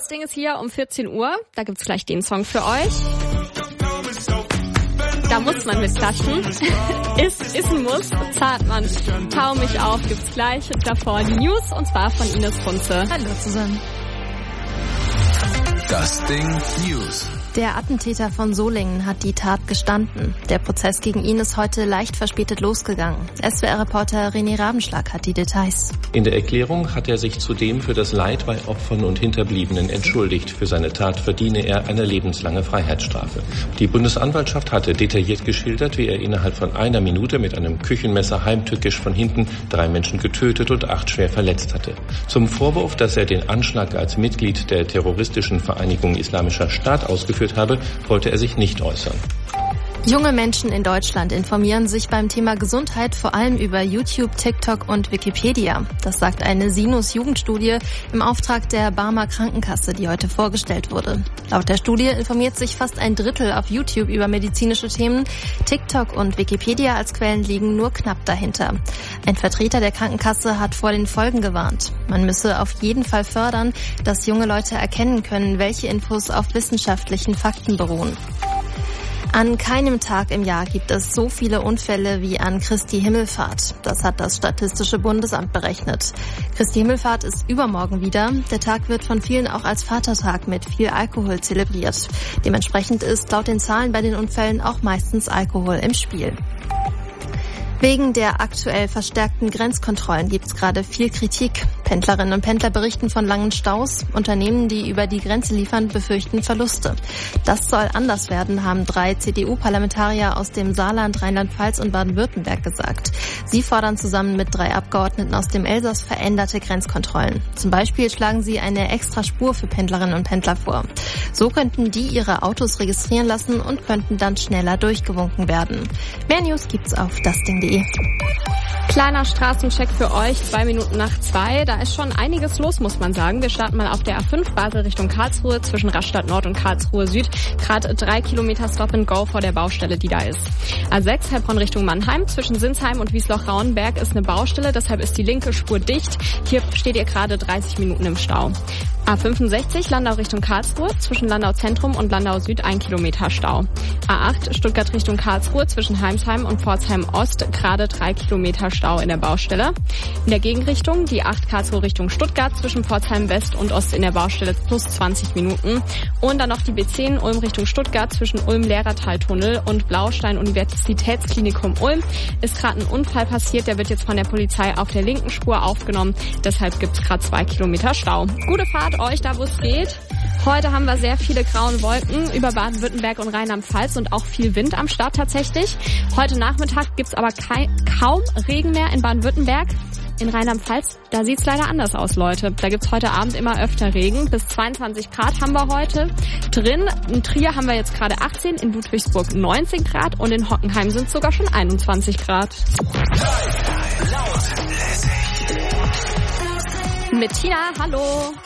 Das Ding ist hier um 14 Uhr. Da gibt's gleich den Song für euch. Da muss man mitklatschen. Ist ein Muss. Zartmann, Tau mich auf, gibt's gleich. Davor die News, und zwar von Ines Funze. Hallo zusammen. Das Ding News. Der Attentäter von Solingen hat die Tat gestanden. Der Prozess gegen ihn ist heute leicht verspätet losgegangen. SWR-Reporter René Rabenschlag hat die Details. In der Erklärung hat er sich zudem für das Leid bei Opfern und Hinterbliebenen entschuldigt. Für seine Tat verdiene er eine lebenslange Freiheitsstrafe. Die Bundesanwaltschaft hatte detailliert geschildert, wie er innerhalb von einer Minute mit einem Küchenmesser heimtückisch von hinten 3 Menschen getötet und 8 schwer verletzt hatte. Zum Vorwurf, dass er den Anschlag als Mitglied der terroristischen Vereinigung Islamischer Staat ausgeführt habe, wollte er sich nicht äußern. Junge Menschen in Deutschland informieren sich beim Thema Gesundheit vor allem über YouTube, TikTok und Wikipedia. Das sagt eine Sinus-Jugendstudie im Auftrag der Barmer Krankenkasse, die heute vorgestellt wurde. Laut der Studie informiert sich fast ein Drittel auf YouTube über medizinische Themen. TikTok und Wikipedia als Quellen liegen nur knapp dahinter. Ein Vertreter der Krankenkasse hat vor den Folgen gewarnt. Man müsse auf jeden Fall fördern, dass junge Leute erkennen können, welche Infos auf wissenschaftlichen Fakten beruhen. An keinem Tag im Jahr gibt es so viele Unfälle wie an Christi Himmelfahrt. Das hat das Statistische Bundesamt berechnet. Christi Himmelfahrt ist übermorgen wieder. Der Tag wird von vielen auch als Vatertag mit viel Alkohol zelebriert. Dementsprechend ist laut den Zahlen bei den Unfällen auch meistens Alkohol im Spiel. Wegen der aktuell verstärkten Grenzkontrollen gibt es gerade viel Kritik. Pendlerinnen und Pendler berichten von langen Staus. Unternehmen, die über die Grenze liefern, befürchten Verluste. Das soll anders werden, haben 3 CDU-Parlamentarier aus dem Saarland, Rheinland-Pfalz und Baden-Württemberg gesagt. Sie fordern zusammen mit 3 Abgeordneten aus dem Elsass veränderte Grenzkontrollen. Zum Beispiel schlagen sie eine extra Spur für Pendlerinnen und Pendler vor. So könnten die ihre Autos registrieren lassen und könnten dann schneller durchgewunken werden. Mehr News gibt's auf dasding.de. Kleiner Straßencheck für euch, 2 Minuten nach 2. Da ist schon einiges los, muss man sagen. Wir starten mal auf der A5 Basel Richtung Karlsruhe zwischen Rastatt Nord und Karlsruhe Süd. Gerade 3 Kilometer Stop and Go vor der Baustelle, die da ist. A6 Heilbronn Richtung Mannheim zwischen Sinsheim und Wiesloch-Rauenberg ist eine Baustelle, deshalb ist die linke Spur dicht. Hier steht ihr gerade 30 Minuten im Stau. A65 Landau Richtung Karlsruhe zwischen Landau Zentrum und Landau Süd 1 Kilometer Stau. A8 Stuttgart Richtung Karlsruhe zwischen Heimsheim und Pforzheim Ost gerade 3 Kilometer Stau in der Baustelle. In der Gegenrichtung die 8 Karlsruhe Richtung Stuttgart zwischen Pforzheim West und Ost in der Baustelle plus 20 Minuten. Und dann noch die B10 Ulm Richtung Stuttgart zwischen Ulm-Lehrertal-Tunnel und Blaustein-Universitätsklinikum Ulm. Ist gerade ein Unfall passiert, der wird jetzt von der Polizei auf der linken Spur aufgenommen. Deshalb gibt es gerade 2 Kilometer Stau. Gute Fahrt euch da, wo es geht. Heute haben wir sehr viele graue Wolken über Baden-Württemberg und Rheinland-Pfalz und auch viel Wind am Start tatsächlich. Heute Nachmittag gibt's aber kaum Regen mehr in Baden-Württemberg. In Rheinland-Pfalz, da sieht's leider anders aus, Leute. Da gibt's heute Abend immer öfter Regen. Bis 22 Grad haben wir heute drin. In Trier haben wir jetzt gerade 18, in Ludwigsburg 19 Grad und in Hockenheim sind sogar schon 21 Grad. Mit Tina, hallo.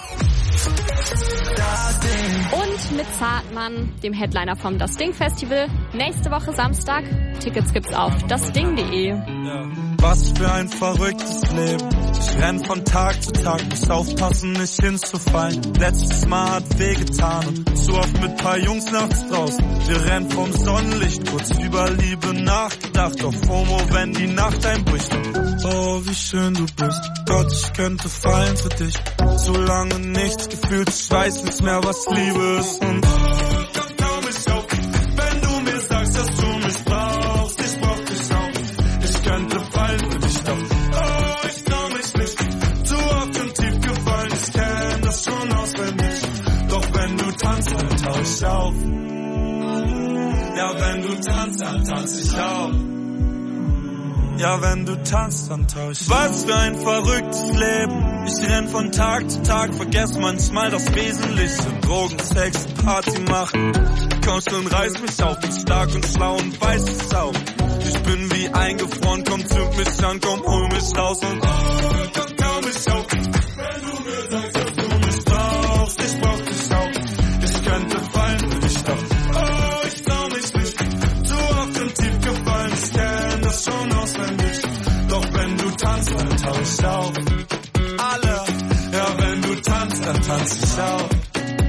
Und mit Zartmann, dem Headliner vom Das Ding Festival. Nächste Woche Samstag. Tickets gibt's auf dasding.de. Was für ein verrücktes Leben. Ich renn von Tag zu Tag, muss aufpassen, nicht hinzufallen. Letztes Mal hat wehgetan und zu oft mit paar Jungs nachts draußen. Wir rennen vom Sonnenlicht, kurz über Liebe nachgedacht. Auf FOMO, wenn die Nacht einbricht. Oh, wie schön du bist. Gott, ich könnte fallen für dich. So lange nichts gefühlt, ich weiß nicht mehr, was Liebe ist. Und trau mich auf, wenn du mir sagst, dass du mich brauchst. Ich brauch dich auch. Ich könnte fallen für dich, doch oh, ich trau mich nicht. Zu oft im Tief gefallen, ich kenn das schon auswendig. Doch wenn du tanzt, dann tauch ich auf. Ja, wenn du tanzt, dann tanz ich auch. Ja, wenn du tanzt, dann tauch ich. Was für ein verrücktes Leben. Ich renn von Tag zu Tag, vergess manchmal das Wesentliche. Drogen, Sex, Party machen. Komm schon, reiß mich auf, bin stark und schlau und weiß es auch. Ich bin wie eingefroren, komm, zünd mich an, komm, hol mich raus und oh, trau mich auf. Wenn du mir sagst, dass du mich brauchst, ich brauch dich auch. Ich könnte fallen für dich, doch oh, ich trau mich nicht. Zu oft im Tief gefallen, ich kenn das schon auswendig. Doch wenn du tanzt, dann tauch ich auf. Alle, ja, wenn du tanzt, dann tanz ich auch.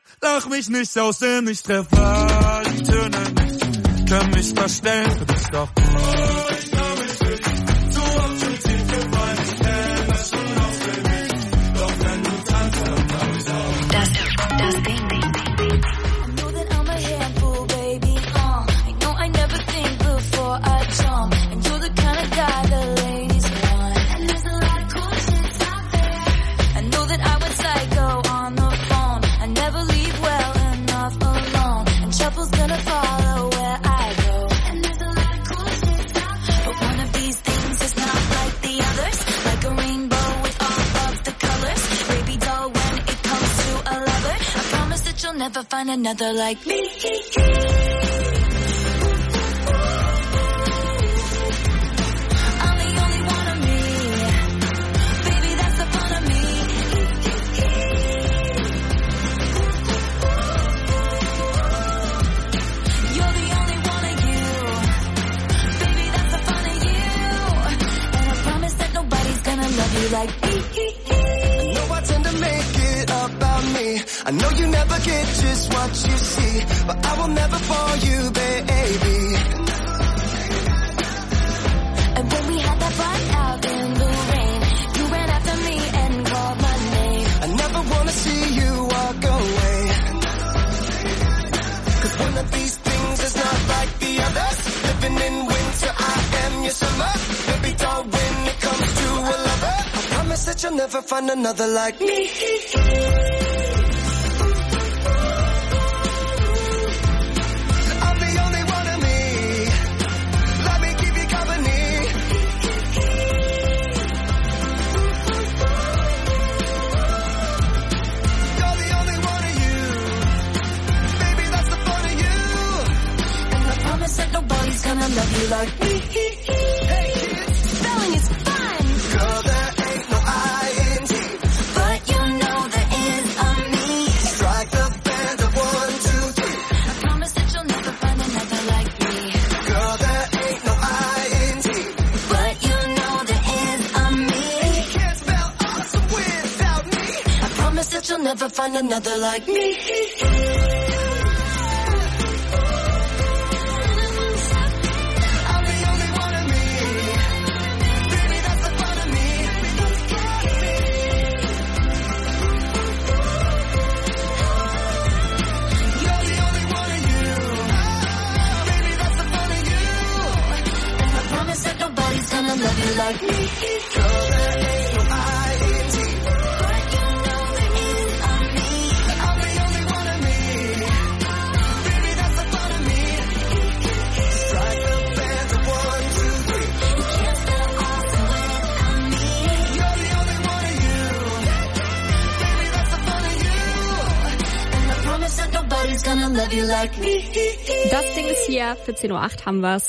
Lach mich nicht aus, denn ich treff all die Töne nicht. Kann mich verstellen für dich doch. Ich trau mich nicht, so oft schon tief gefallen. Ich kenn das schon auswendig. Doch wenn du tanzt, dann trau ich auch. Das Ding. I know that I'm a handful, baby. I know I never think before I jump. And you're the kind of guy the ladies want. And there's a lot of cool shit out there. I know that I went psycho on the phone. I never leave well enough alone. And trouble's gonna follow where I go. And there's a lot of cool shit out there. But one of these things is not like the others. Like a rainbow with all of the colors. Baby doll, when it comes to a lover, I promise that you'll never find another like me. I'm the only one of me. Baby, that's the fun of me. You're the only one of you. Baby, that's the fun of you. And I promise that nobody's gonna love you like me. I know I tend to make it about me. I know you never get just what you see, but I will never fall you, baby. And when we had that fight out in the rain, you ran after me and called my name. I never wanna see you walk away. Cause one of these things is not like the others. Living in winter, I am your summer. Baby doll, when it comes to a lover, I promise that you'll never find another like me. I'm the only one of me. Let me keep you company. You're the only one of you. Baby, that's the fun of you. And I promise that nobody's gonna love you like me. Hey kids, Spelling is fun, girl, there ain't no I-N-G. but you know there is a me. Strike the band of 1, 2, 3. I promise that you'll never find another like me. Girl, there ain't no I-N-G. But you know there is a me. Can't spell awesome without me. I promise that you'll never find another like me. I'm the only one of me. Baby, that's the fun of me. You're the only one of you. Baby, that's the fun of you. And I promise that nobody's gonna love you like me. Girl, there ain't no I-N-G. But you know there is a me. I'm the only one of me. Baby, that's the fun of me. Strike the band of 1, 2, 3. You can't spell awesome without me. You're the only one of you. Baby, that's the fun of you. And I promise that nobody's gonna love you like me. Das Ding ist hier, für 10:08 Uhr haben wir's.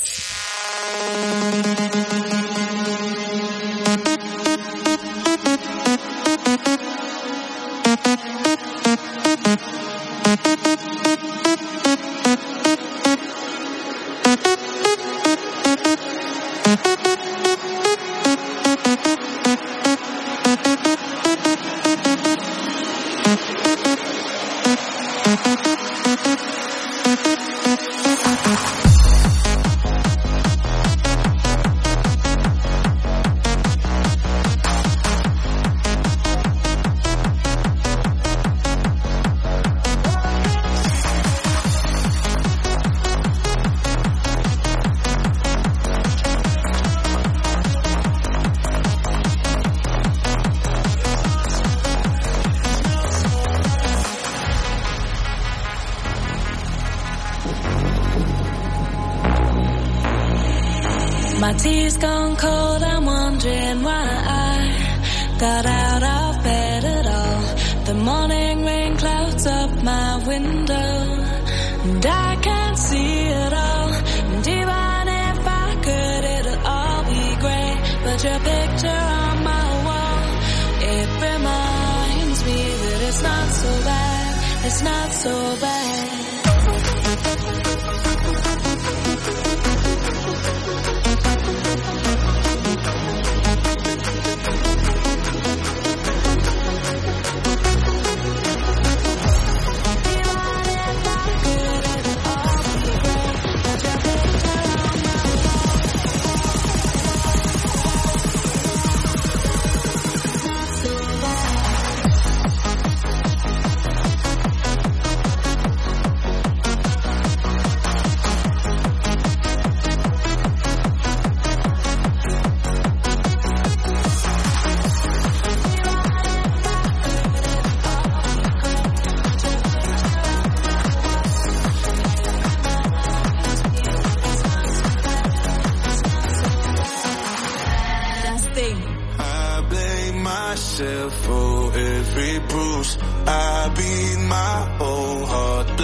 My tea's gone cold, I'm wondering why I got out of bed at all. The morning rain clouds up my window, and I can't see it all. And even if I could, it'll all be grey. But your picture on my wall, it reminds me that it's not so bad, it's not so bad.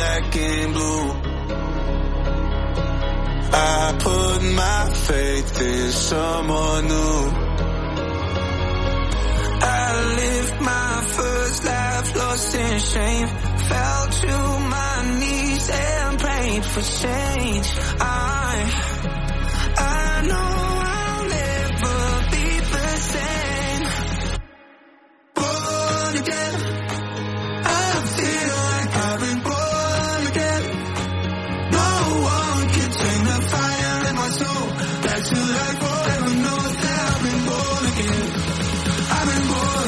black and blue. I put my faith in someone new. I lived my first life lost in shame. Fell to my knees and prayed for change. I know I'll never be the same. Born again, I feel like I've been born again. No one can tame the fire in my soul. Back to life forever knows that I've been born again. I've been born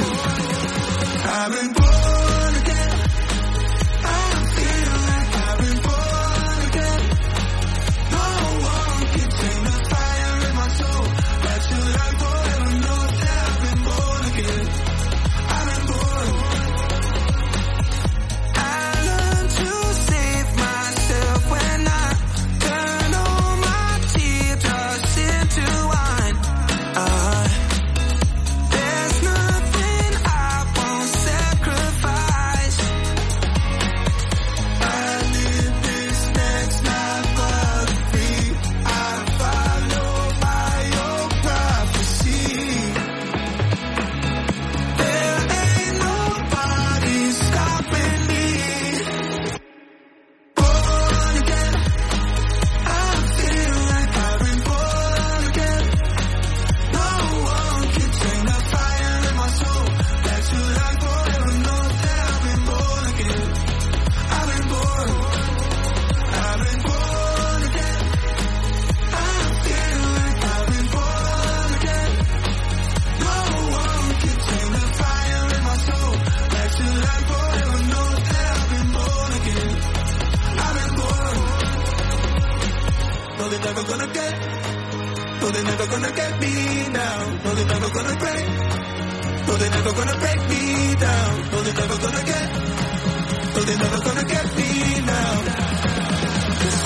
again. I feel like I've been born again. No one can tame the fire in my soul. Back to life forever knows that I've been born again. I've been born. I learned to save myself when I turn all my teardrops into wine. There's nothing I won't sacrifice. I live this next life for free. I follow by your prophecy. There ain't nobody stopping me. Born again, I feel like I've been born again. No one can tame the fire in my soul. Back to life forever knows that I've been born again. I've been born again. I feel like I've been born again. No one can tame the fire in my soul. Back to life forever knows that I've been born again. I've been born. No, they're never gonna get. No, they're never gonna get me now. No, they're never gonna break. No, they're never gonna break me down. No, they're never gonna get. No, they're never gonna get me now. 'Cause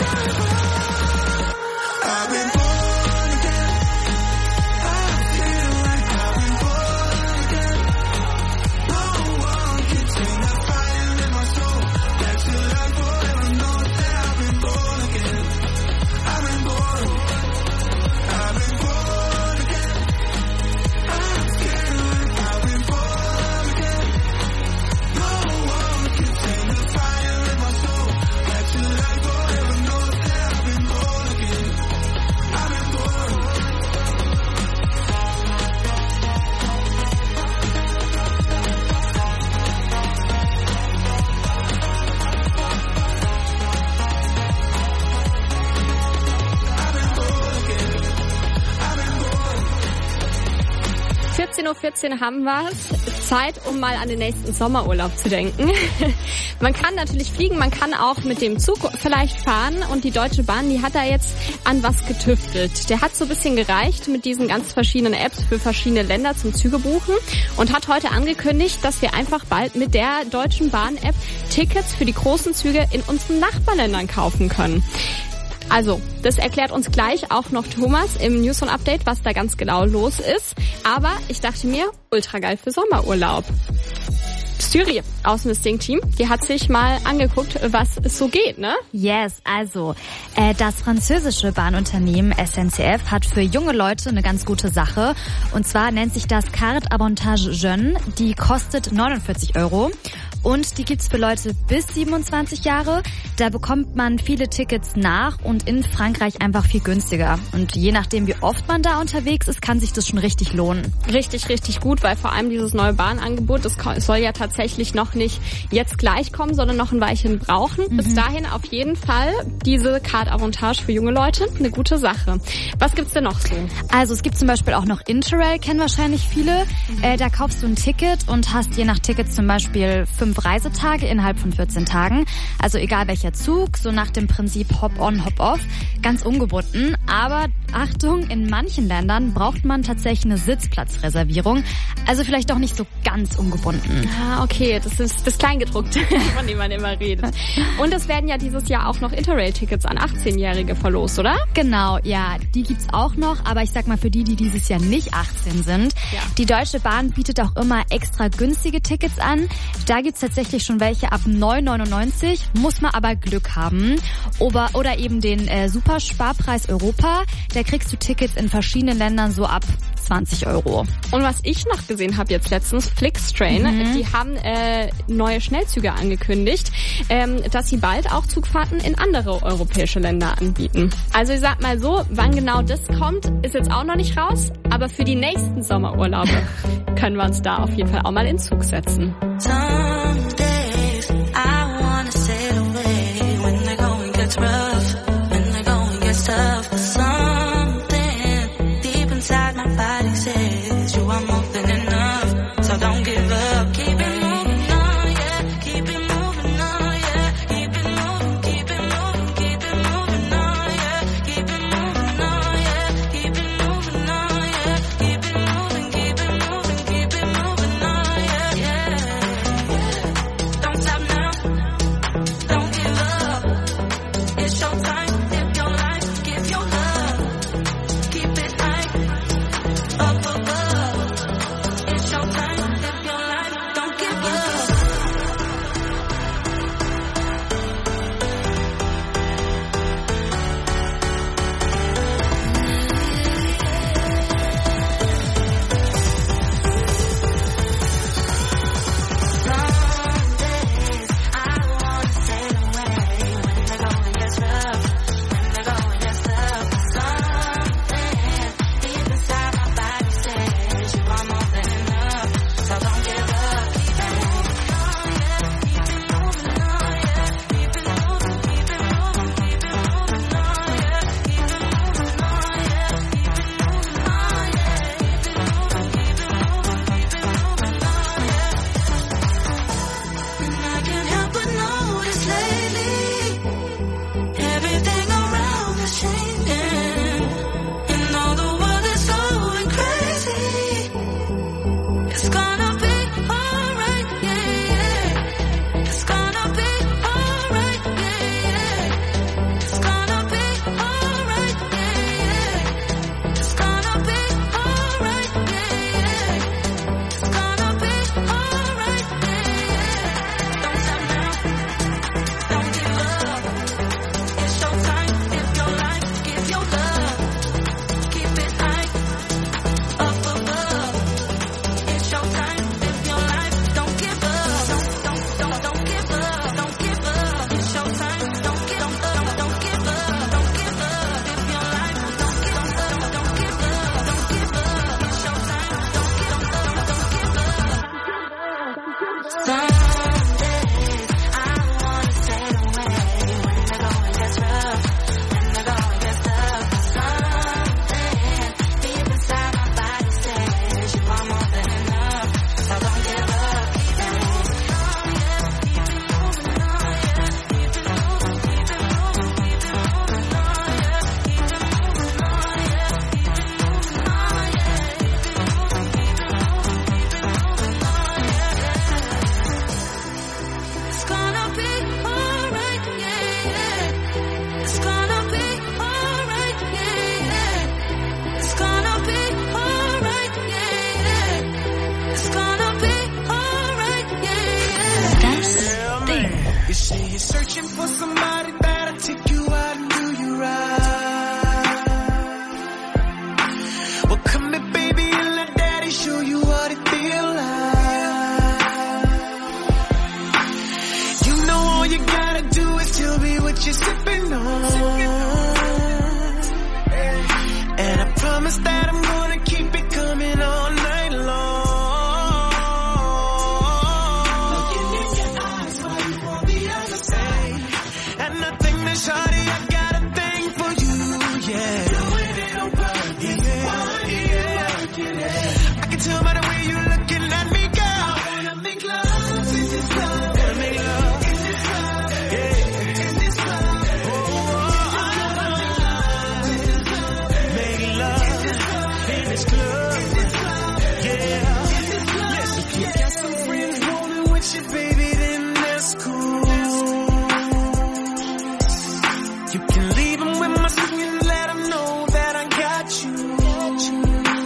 I've been born again. I feel like I've been born again. No one can tame the fire in my soul. Back to life forever knows that I've been born again. I've been born. I've been born again. I feel like I've been born again. No one can tame the fire in my soul. Back to life forever knows that I've been born again. I've been born. I've been born again. I've been born. 14:14 Uhr haben wir's. Zeit, um mal an den nächsten Sommerurlaub zu denken. Man kann natürlich fliegen, man kann auch mit dem Zug vielleicht fahren und die Deutsche Bahn, die hat da jetzt an was getüftelt. Der hat so ein bisschen gereicht mit diesen ganz verschiedenen Apps für verschiedene Länder zum Züge buchen und hat heute angekündigt, dass wir einfach bald mit der Deutschen Bahn-App Tickets für die großen Züge in unseren Nachbarländern kaufen können. Also, das erklärt uns gleich auch noch Thomas im News und Update, was da ganz genau los ist. Aber ich dachte mir, ultra geil für Sommerurlaub. Styri aus dem Sting-Team, die hat sich mal angeguckt, was es so geht, ne? Yes, also das französische Bahnunternehmen SNCF hat für junge Leute eine ganz gute Sache. Und zwar nennt sich das Carte Avantage Jeune. Die kostet 49 €. Und die gibt's für Leute bis 27 Jahre. Da bekommt man viele Tickets nach und in Frankreich einfach viel günstiger. Und je nachdem, wie oft man da unterwegs ist, kann sich das schon richtig lohnen. Richtig, richtig gut, weil vor allem dieses neue Bahnangebot, das soll ja tatsächlich noch nicht jetzt gleich kommen, sondern noch ein Weilchen brauchen. Bis dahin auf jeden Fall diese Carte Avantage für junge Leute, eine gute Sache. Was gibt's denn noch so? Also es gibt zum Beispiel auch noch Interrail, kennen wahrscheinlich viele. Da kaufst du ein Ticket und hast je nach Ticket zum Beispiel 5 Reisetage innerhalb von 14 Tagen. Also egal welcher Zug, so nach dem Prinzip Hop-on, Hop-off. Ganz ungebunden. Aber Achtung, in manchen Ländern braucht man tatsächlich eine Sitzplatzreservierung. Also vielleicht doch nicht so ganz ungebunden. Ah, okay, das ist das Kleingedruckte, von dem man immer redet. Und es werden ja dieses Jahr auch noch Interrail-Tickets an 18-Jährige verlost, oder? Genau, ja, die gibt's auch noch. Aber ich sag mal, für die dieses Jahr nicht 18 sind. Ja. Die Deutsche Bahn bietet auch immer extra günstige Tickets an. Da gibt's gibt's tatsächlich schon welche ab 9,99, muss man aber Glück haben. Oder eben den Supersparpreis Europa, da kriegst du Tickets in verschiedenen Ländern so ab 20 €. Und was ich noch gesehen habe jetzt letztens, Flixtrain, die haben neue Schnellzüge angekündigt, dass sie bald auch Zugfahrten in andere europäische Länder anbieten. Also ich sag mal so, wann genau das kommt, ist jetzt auch noch nicht raus, aber für die nächsten Sommerurlaube können wir uns da auf jeden Fall auch mal in Zug setzen.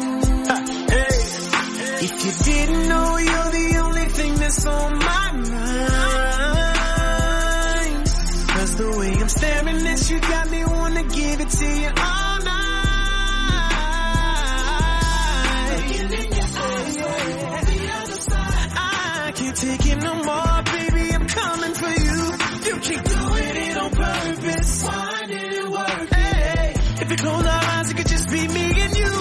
If you didn't know, you're the only thing that's on my mind. The way I'm staring at you got me wanna give it to you all night. Looking in your eyes, on the other side. I can't take it no more, baby, I'm coming for you. You keep doing it on purpose. Why did it work? Hey, if we close our eyes, it could just be me and you.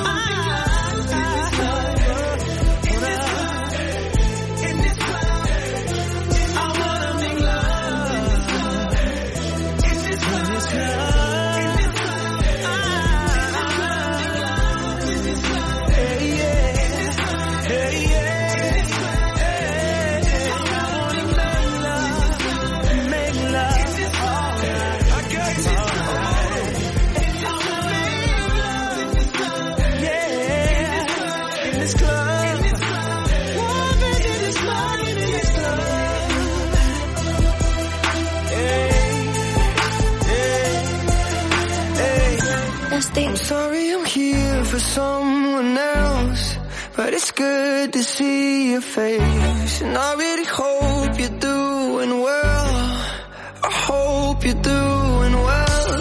I'm sorry I'm here for someone else, but it's good to see your face. And I really hope you're doing well. I hope you're doing well.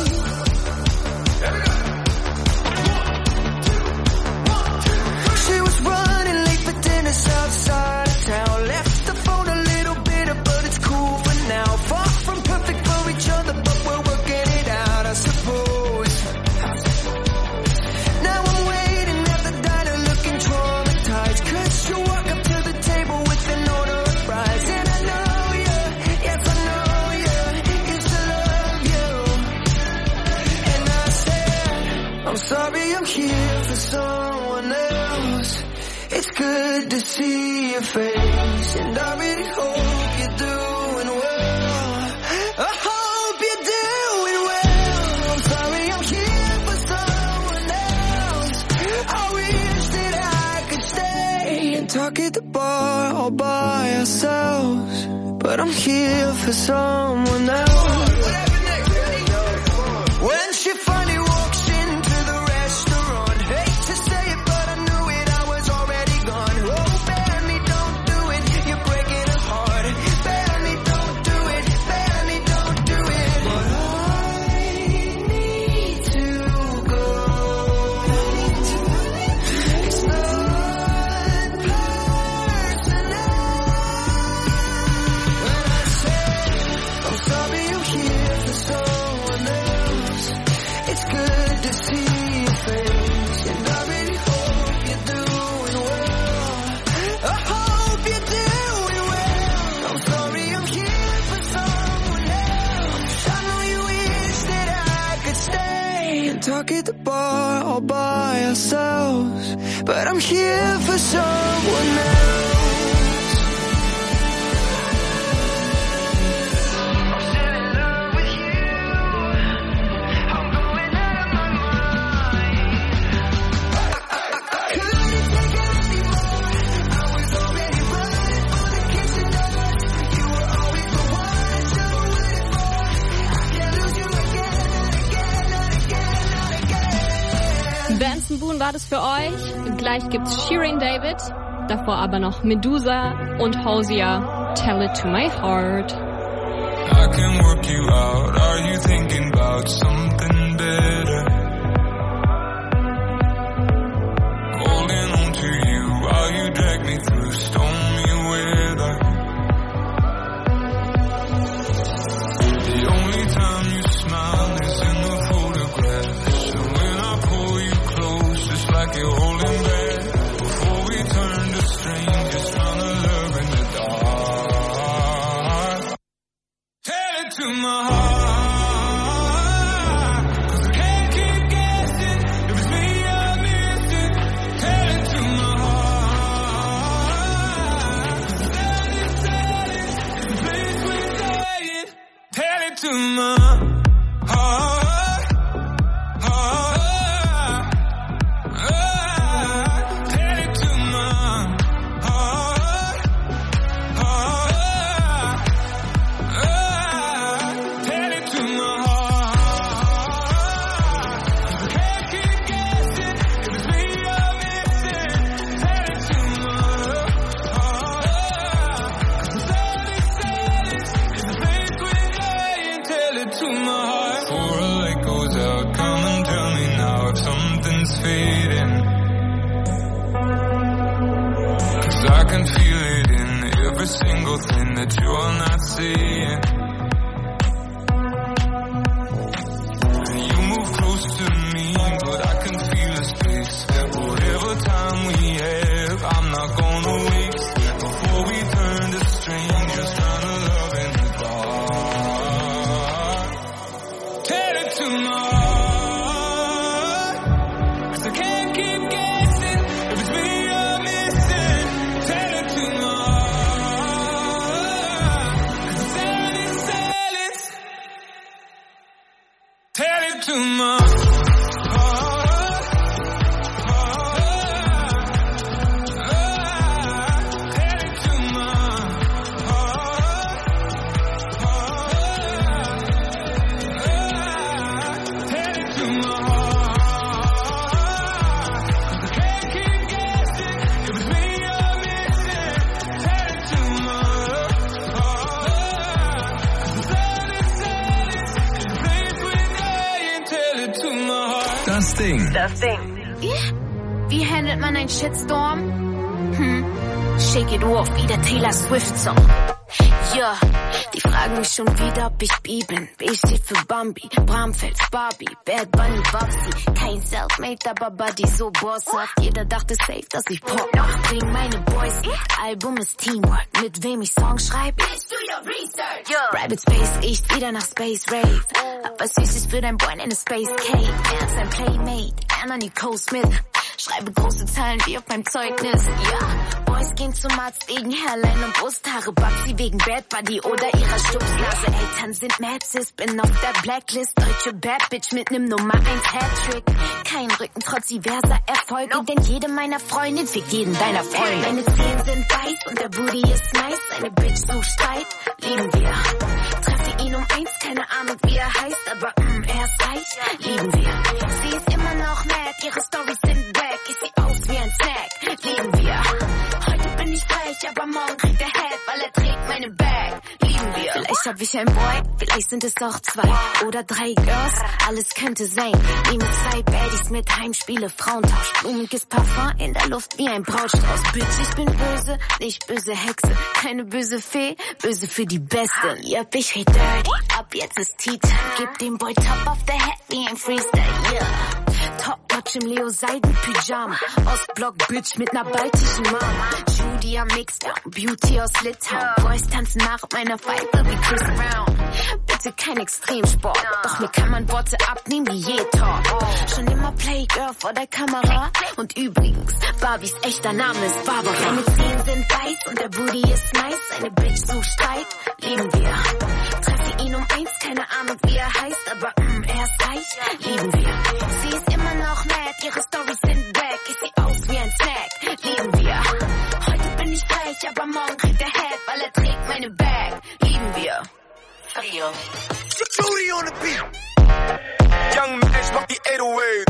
She was running late for dinner outside of town. Left the phone a little bitter, but it's cool for now. Far from perfect for each other, but we're working it out, I suppose. I'm sorry I'm here for someone else. It's good to see your face, and I really hope you're doing well. I hope you're doing well. I'm sorry I'm here for someone else. I wish that I could stay and talk at the bar all by ourselves, but I'm here for someone else. When she finally walks into the restaurant, hate to say it, but I knew it, I was already gone. Oh, Benny, don't do it, you're breaking her heart. Benny, don't do it, Benny, don't do it. But I need to go. It's not personal. When I say I'm sorry I'm here for someone else, it's good to see your face, and I really hope you're doing well. I hope you're doing well. I'm sorry I'm here for someone else. I know you wish that I could stay and talk at the bar all by ourselves, but I'm here for someone else. Benson Boone war das für euch. Gleich gibt's Shirin David. Davor aber noch Medusa und Hosier. Tell it to my heart. I can work you out. Are you thinking about something better? Holding on to you while you drag me through stormy weather. The only time you smile is in the photographs. And when I pull you close, it's like you're holding back. Before we turn to strangers, found a love in the dark. Tell it to my heart. To my heart, tell it to my heart, tell it to my heart. Can't keep guessing if it's me you're missing. Tell it to my heart. Silence is the place we're lying. Tell it. it to my heart. Before a light goes out, come and tell me now if something's fading. 'Cause I can feel it in every single thing that you are not seeing. And you move close to me, but I can feel the space. Whatever time we have, I'm not gonna waste. Before we turn to strangers, trying to love in the dark. Tell it to my heart, 'cause I can't keep guessing if it's me you're missing. Tell it to my heart, 'cause the silence. Tell it to my heart. Das Ding. Wie handelt man einen Shitstorm? Shake it off wie der Taylor Swift-Song. Ja, die fragen mich schon wieder, ob ich B bin. B steht für Bambi, Bramfels, Barbie, Bad Bunny, Babsi. Kein Selfmade, aber Buddy so bosshaft. Jeder dachte safe, dass ich Pop bring meine Boys. Album ist Teamwork, mit wem ich Songs schreibe. Bitch, do your research. Rabbit Space, ich wieder nach Space Rave. Hab was Süßes für dein Boy in eine Space Cave. Er ist ein Playmate, Anna Nicole Smith. Schreibe große Zahlen wie auf meinem Zeugnis. Ja, Boys gehen zum Arzt wegen Hairline und Brusthaare. Babsi wegen Bad Buddy oder ihrer Stupsnase. Eltern sind mad sis, bin auf der Blacklist. Deutsche Bad Bitch mit nem Nummer 1 Hattrick. Kein Rücken trotz diverser Erfolge, denn jede meiner Freundin fickt jeden deiner Freunde. Meine Zähne sind weiß und der Booty ist nice. Seine Bitch sucht Streit, lieben wir. Treffe ihn um 1, keine Ahnung wie er heißt, aber er ist reich, lieben wir. Sie ist immer noch mad, ihre Storys sind back. Ich seh aus wie ein Snack, lieben wir. Heute bin ich frech, aber morgen kriegt er Head, weil er trägt meine Bag, lieben wir. Vielleicht hab ich ein Boy, vielleicht sind es auch 2 oder 3 Girls, alles könnte sein. Nehme 2 Baddies mit, Heimspiele, Frauentausch, blumiges Parfum in der Luft wie ein Brautstrauß. Bitch, ich bin böse, nicht böse Hexe, keine böse Fee, böse für die Beste. Yep, ich red dirty, ab jetzt ist Tea-Time. Gib dem Boy Top auf der Head wie ein Freestyle, yeah. Top-Notch im Leo-Seiden-Pyjama. Ostblock Bitch mit ner baltischen Mama. Judy am Mixdown, Beauty aus Litauen. Boys tanzen nach meiner Pfeife wie Chris Brown. Bitte kein Extremsport, doch mir kann man Worte abnehmen wie je Talk. Schon immer Playgirl vor der Kamera. Und übrigens, Barbies echter Name ist Barbara. Seine Zähne sind weiß und der Booty ist nice. Seine Bitch sucht Streit, lieben wir. Treffe ihn um 1, keine Ahnung wie er heißt, aber er ist reich, lieben wir. Sie ist immer noch mad, ihre Storys sind back. Ich seh aus wie ein Snack, lieben wir. Heute bin ich frech, aber morgen kriegt er Head, weil er trägt meine Bag, lieben wir. Rio. Judy on the beat. Young Mash macht die 808.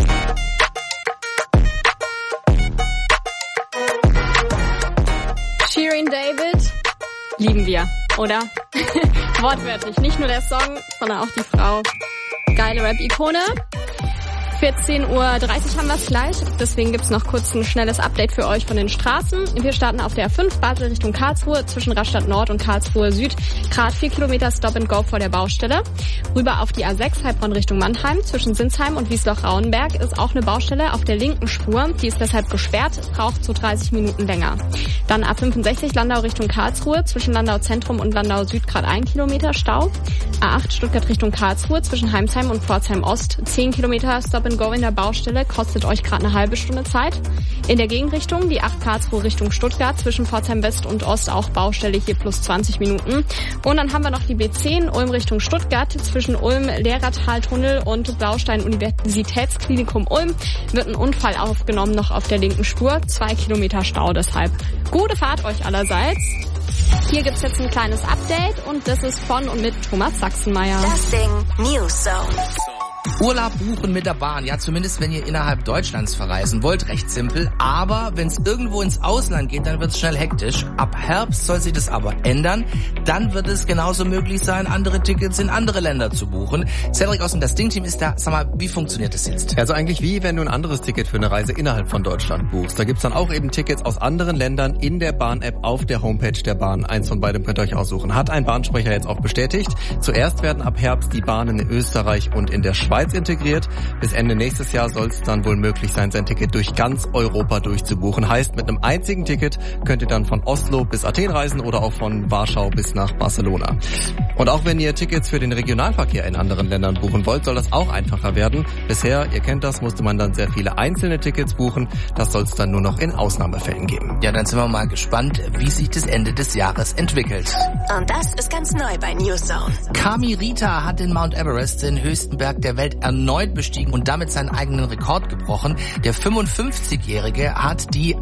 Shirin David, lieben wir, oder? Wortwörtlich, nicht nur der Song, sondern auch die Frau. Geile Rap-Ikone. 14:30 Uhr haben wir es gleich, deswegen gibt's noch kurz ein schnelles Update für euch von den Straßen. Wir starten auf der A5 Basel Richtung Karlsruhe zwischen Rastatt Nord und Karlsruhe Süd. Gerade 4 Kilometer Stop and Go vor der Baustelle. Rüber auf die A6 Heilbronn Richtung Mannheim zwischen Sinsheim und Wiesloch-Rauenberg ist auch eine Baustelle auf der linken Spur. Die ist deshalb gesperrt, braucht so 30 Minuten länger. Dann A65 Landau Richtung Karlsruhe zwischen Landau Zentrum und Landau Süd gerade 1 Kilometer Stau. A8 Stuttgart Richtung Karlsruhe zwischen Heimsheim und Pforzheim Ost 10 Kilometer Stop and Go in der Baustelle, kostet euch gerade eine halbe Stunde Zeit. In der Gegenrichtung die 8 Karlsruhe Richtung Stuttgart zwischen Pforzheim West und Ost auch Baustelle, hier plus 20 Minuten. Und dann haben wir noch die B10 Ulm Richtung Stuttgart zwischen Ulm Lehrertaltunnel und Blaustein Universitätsklinikum Ulm wird ein Unfall aufgenommen noch auf der linken Spur, 2 Kilometer Stau deshalb. Gute Fahrt euch allerseits. Hier gibt's jetzt ein kleines Update und das ist von und mit Thomas Sachsenmeier. Das Ding News Zone. Urlaub buchen mit der Bahn, ja zumindest wenn ihr innerhalb Deutschlands verreisen wollt, recht simpel. Aber wenn es irgendwo ins Ausland geht, dann wird es schnell hektisch. Ab Herbst soll sich das aber ändern. Dann wird es genauso möglich sein, andere Tickets in andere Länder zu buchen. Cedric aus dem Das Ding-Team ist da. Sag mal, wie funktioniert das jetzt? Also eigentlich wie, wenn du ein anderes Ticket für eine Reise innerhalb von Deutschland buchst. Da gibt's dann auch eben Tickets aus anderen Ländern in der Bahn-App auf der Homepage der Bahn. Eins von beidem könnt ihr euch aussuchen. Hat ein Bahnsprecher jetzt auch bestätigt. Zuerst werden ab Herbst die Bahnen in Österreich und in der Schweiz integriert. Bis Ende nächstes Jahr soll es dann wohl möglich sein, sein Ticket durch ganz Europa durchzubuchen. Heißt, mit einem einzigen Ticket könnt ihr dann von Oslo bis Athen reisen oder auch von Warschau bis nach Barcelona. Und auch wenn ihr Tickets für den Regionalverkehr in anderen Ländern buchen wollt, soll das auch einfacher werden. Bisher, ihr kennt das, musste man dann sehr viele einzelne Tickets buchen. Das soll es dann nur noch in Ausnahmefällen geben. Ja, dann sind wir mal gespannt, wie sich das Ende des Jahres entwickelt. Und das ist ganz neu bei Newzone. Kami Rita hat den Mount Everest, den höchsten Berg der Welt, erneut bestiegen und damit seinen eigenen Rekord gebrochen. Der 55-Jährige hat die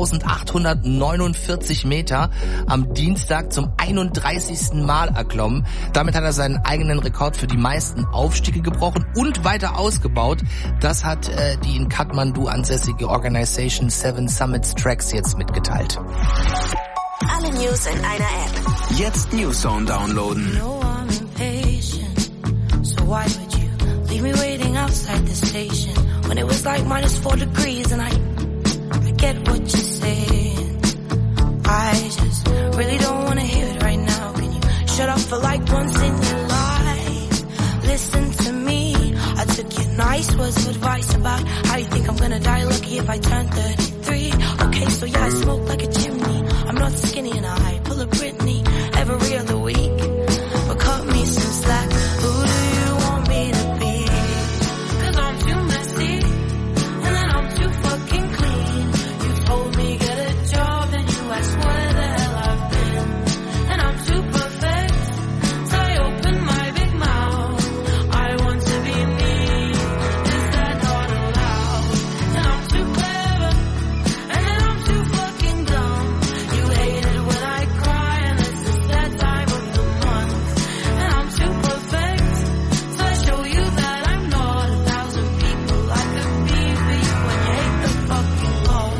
8.849 Meter am Dienstag zum 31. Mal erklommen. Damit hat er seinen eigenen Rekord für die meisten Aufstiege gebrochen und weiter ausgebaut. Das hat die in Kathmandu ansässige Organisation 7 Summits Tracks jetzt mitgeteilt. Alle News in einer App. Jetzt Newzone downloaden. No, I'm impatient. So why would you leave me waiting outside the station when it was like -4 degrees? And I get what you're saying. I just really don't want to hear it right now. Can you shut up for like once in your life? Listen to me. I took your nice words of advice about how you think I'm gonna die lucky if I turn 33. Okay, so yeah, I smoke like a chimney. I'm not skinny and I pull a Britney every other week. But cut me some slack. Who do you want me to be? 'Cause I'm too messy and then I'm too fucking clean. You told me get a job and you asked where the hell I've been. And I'm too perfect, so I open my big mouth. I want to be me. Is that not allowed? And I'm too clever and then I'm too fucking dumb. You hate it when I cry and this is that time of the month. And I'm too perfect, so I show you that I'm not 1,000 people I could be for you. When you hate the fucking Lord,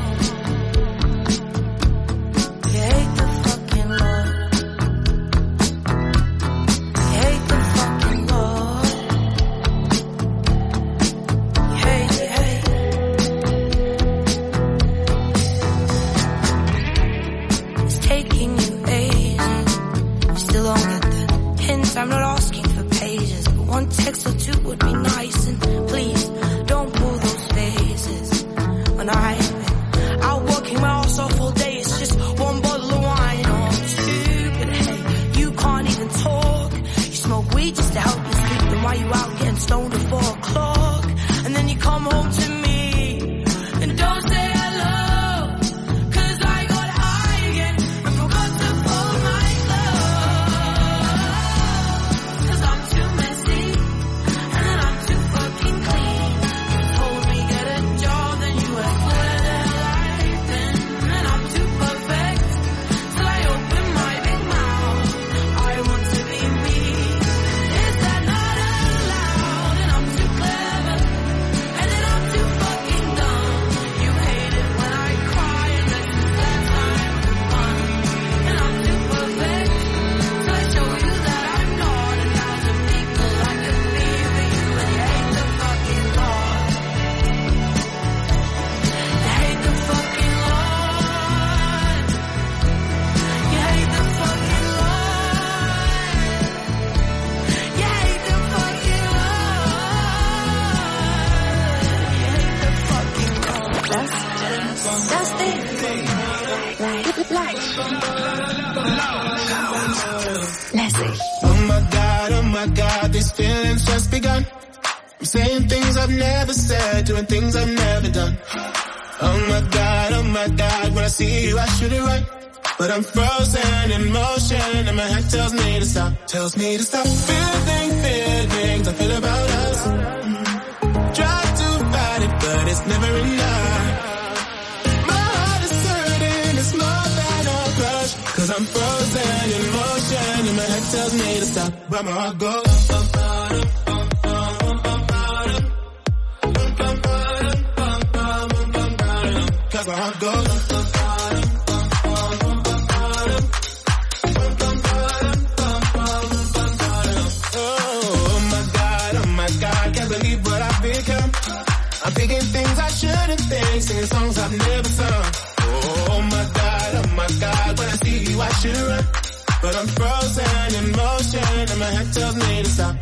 you hate the fucking Lord, you hate the fucking Lord, you hate, you hate. It's taking you ages. You still don't get the hints. I'm not asking for pages, but one text or two would be nice. And please don't pull those faces. When I've been out working my ass off all day, it's just one bottle of wine. Oh, I'm stupid. Hey, you can't even talk. You smoke weed just to help you sleep. Then why you out getting stoned at 4 o'clock? And then you come home to me and don't say hello. 'Cause I got high again and forgot to fold my clothes. 'Cause I'm too messy and then I'm too fucking clean. You told me get a job, then you asked where the hell I've been. And I'm too perfect, so I open my big mouth. I want to be me. Is that not allowed? And I'm too clever and then I'm too fucking dumb. You hate it when I cry and this is that time of the month. And I'm too perfect, so I show you that I'm not 1,000 people I could be for you. And you hate the fucking Lord, you hate the fucking Lord, you hate the fucking Lord, you hate the fucking Lord, you hate the fucking Lord. That's it. Like. Lässig. Oh my God, these feelings just begun. I'm saying things I've never said, doing things I've never done. Oh my God, when I see you I shoot it right. But I'm frozen in motion and my head tells me to stop. Feelings I feel about us. Try to fight it, but it's never enough. My heart is hurting, it's more than a crush. 'Cause I'm frozen in motion and my head tells me to stop. But my heart goes I'm thinking things I shouldn't think, singing songs I've never sung. Oh my God, when I see you I should run. But I'm frozen in motion and my head tells me to stop.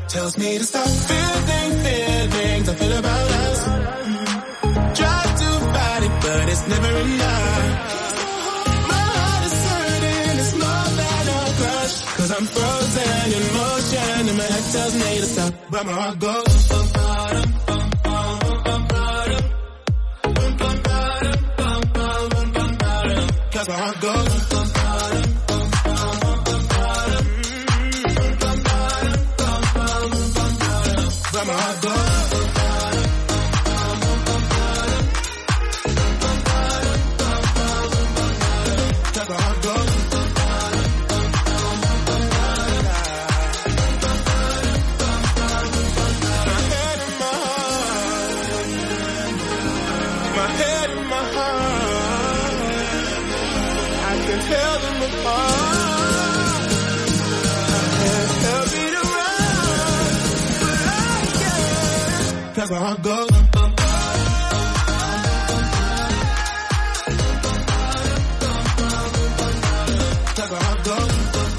Feelings I feel about us. Try to fight it, but it's never enough. My heart is hurting, it's more than a crush. Cause I'm frozen in motion and my head tells me to stop. But my heart goes cause my heart goes where my heart goes. Cause my heart goes. My head and my heart, I can tell them apart. I can't help me to run, but I can't. Cause my heart goes. Cause my heart goes.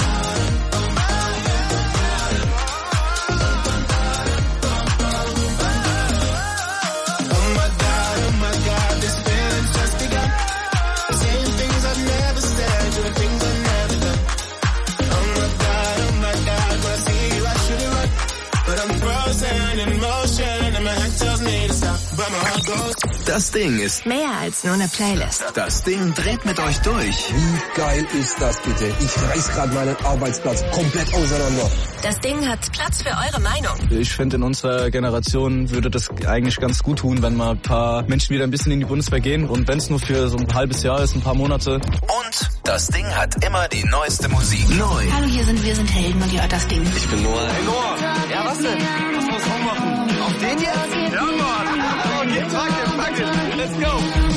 Das Ding ist mehr als nur eine Playlist. Das Ding dreht mit euch durch. Wie geil ist das bitte? Ich reiß gerade meinen Arbeitsplatz komplett auseinander. Das Ding hat Platz für eure Meinung. Ich finde, in unserer Generation würde das eigentlich ganz gut tun, wenn mal ein paar Menschen wieder ein bisschen in die Bundeswehr gehen. Und wenn es nur für so ein halbes Jahr ist, ein paar Monate. Und das Ding hat immer die neueste Musik. Neu. Hallo, hier sind Wir sind Helden und ihr hört das Ding. Ich bin Noah. Hey Noah. Ja, was denn? Was muss man machen? Auf den jetzt? Ja, Mann. Okay, pack it. Let's go.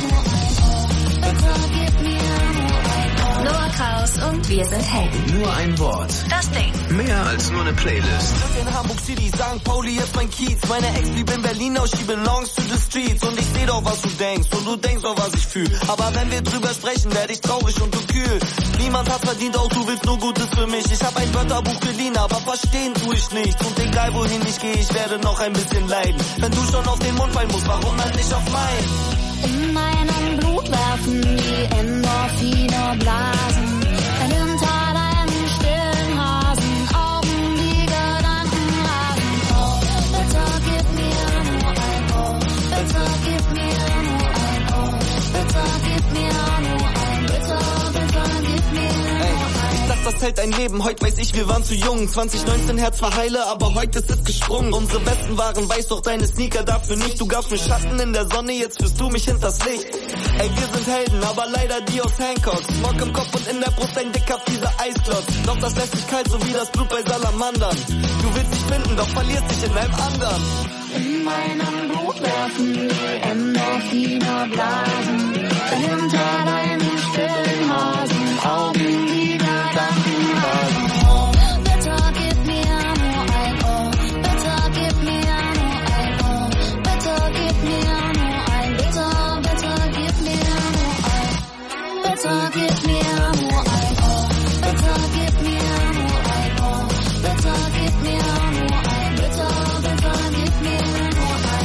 Noah Kraus und Wir sind Helden. Nur ein Wort. Das Ding. Mehr als nur eine Playlist. In Hamburg City, St. Pauli ist mein Kiez. Meine Ex blieb in Berlin, now she belongs to the streets. Und ich seh doch, was du denkst und du denkst auch, was ich fühl. Aber wenn wir drüber sprechen, werd ich traurig und du kühl. Niemand hat verdient, auch du willst nur Gutes für mich. Ich hab ein Wörterbuch geliehen, aber verstehen tu ich nichts. Und egal wohin ich gehe, ich werde noch ein bisschen leiden. Wenn du schon auf den Mund fallen musst, warum dann nicht auf meinen? In meinem Blut werfen die Endorphine Blasen. Hinter deinen stillen Hasen, Augen, die Gedanken rasen. Oh, bitte gib mir nur ein Oh, bitte gib mir nur ein Oh, bitte gib mir nur ein Bitte gib mir nur ein. Ich dachte, das hält ein Leben, heute weiß ich, wir waren zu jung. 2019 Herz war heile, aber heute ist es gesprungen. Unsere Westen waren weiß, doch deine Sneaker dafür nicht. Du gabst mir Schatten in der Sonne, jetzt führst du mich hinters Licht. Ey, wir sind Helden, aber leider die aus Hancock. Smog im Kopf und in der Brust ein dicker, fieser Eisklotz. Doch das lässt sich kalt, so wie das Blut bei Salamandern. Du willst dich finden, doch verlierst dich in einem anderen. In meinem Blut werfen die Endorphine Blasen. Hinter deinen stillen Hasen, Augen, die Gedanken rasen. Oh, bitte gib mir nur ein Oh, bitte gib mir nur ein Oh, bitte gib mir nur ein Bitte gib mir nur ein Bitte gib mir nur ein Oh, bitte gib mir nur ein Oh, bitte gib mir nur ein Bitte gib mir nur ein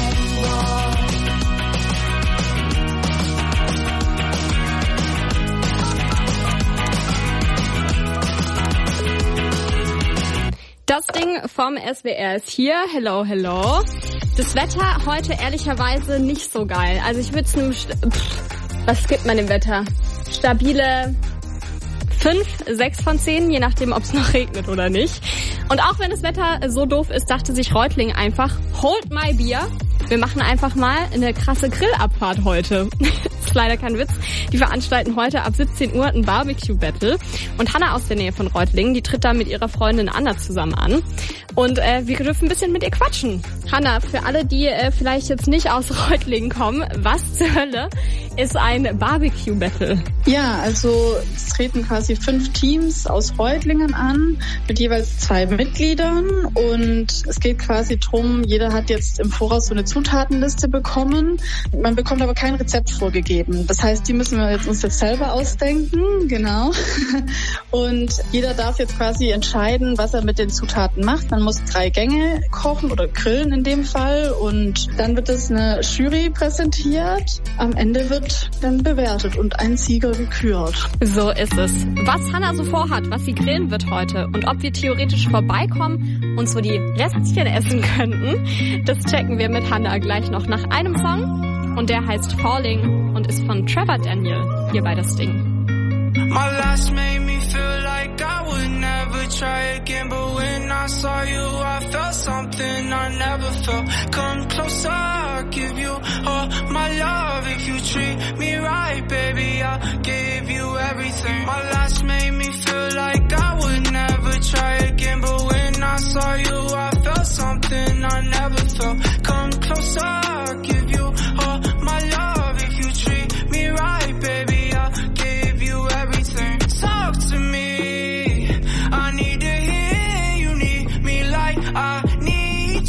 Das Ding vom SWR ist hier. Hello, hello. Das Wetter heute ehrlicherweise nicht so geil. Also ich würde es was gibt man dem Wetter? Stabile 5, 6 von 10, je nachdem, ob es noch regnet oder nicht. Und auch wenn das Wetter so doof ist, dachte sich Reutling einfach, hold my beer. Wir machen einfach mal eine krasse Grillabfahrt heute. ist leider kein Witz. Die veranstalten heute ab 17 Uhr ein Barbecue-Battle. Und Hanna aus der Nähe von Reutlingen, die tritt da mit ihrer Freundin Anna zusammen an. Und wir dürfen ein bisschen mit ihr quatschen. Hanna, für alle, die vielleicht jetzt nicht aus Reutlingen kommen, was zur Hölle ist ein Barbecue-Battle? Ja, also es treten quasi 5 Teams aus Reutlingen an, mit jeweils 2 Mitgliedern. Und es geht quasi drum, jeder hat jetzt im Voraus so eine Zutatenliste bekommen. Man bekommt aber kein Rezept vorgegeben. Das heißt, die müssen wir uns jetzt selber ausdenken, genau. Und jeder darf jetzt quasi entscheiden, was er mit den Zutaten macht. Man muss 3 Gänge kochen oder grillen in dem Fall. Und dann wird es eine Jury präsentiert. Am Ende wird dann bewertet und ein Sieger gekürt. So ist es. Was Hanna so vorhat, was sie grillen wird heute und ob wir theoretisch vorbeikommen und so die Restchen essen könnten, das checken wir mit Hanna gleich noch nach einem Song. Und der heißt Falling und ist von Trevor Daniel hier bei Das Ding. My last made me feel like I would never try again, but when I saw you, I felt something I never felt. Come closer, I'll give you all my love. If you treat me right, baby, I'll give you everything. My last made me feel like I would never try again, but when I saw you, I felt something I never felt. Come closer, I'll give you all my love. If you treat me right, baby, I'll give you everything. Talk to me, I need to hear you need me like I need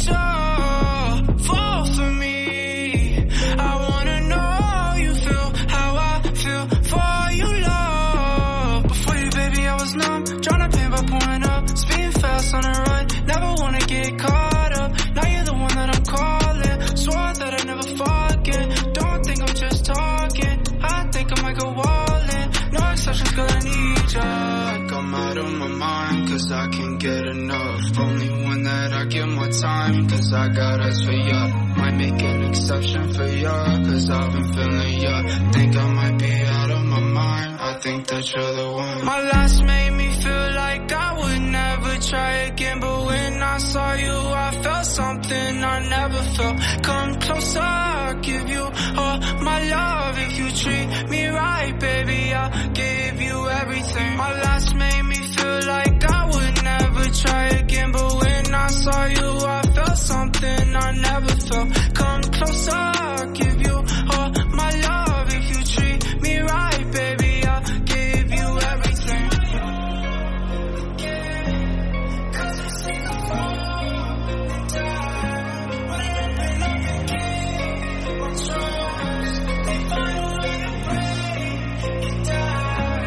you. Fall for me, I wanna know you feel how I feel for you, love. Before you, baby, I was numb, trying to pain by pouring up, speeding fast on the road, never wanna get caught up. Now you're the one that I'm calling, swore that I never forget. Don't think I'm just talking, I think I might go all in. No exceptions, girl, I need ya. Like I'm out of my mind, cause I can't get enough. Only one that I give my time, cause I got eyes for ya. Might make an exception for ya, cause I've been feeling ya. Think I might be out of my mind, I think that you're the one. My last made me feel like I would never try again, but when I saw you, I felt something I never felt. Come closer, I'll give you all my love. If you treat me right, baby, I'll give you everything. My last made me feel like I would never try again, but when I saw you, I felt something I never felt. Come closer, I'll give you all my love. If you treat me right, baby, I'll give you everything. Cause I see the fall and die. When I open up again, my trust, they finally break and die.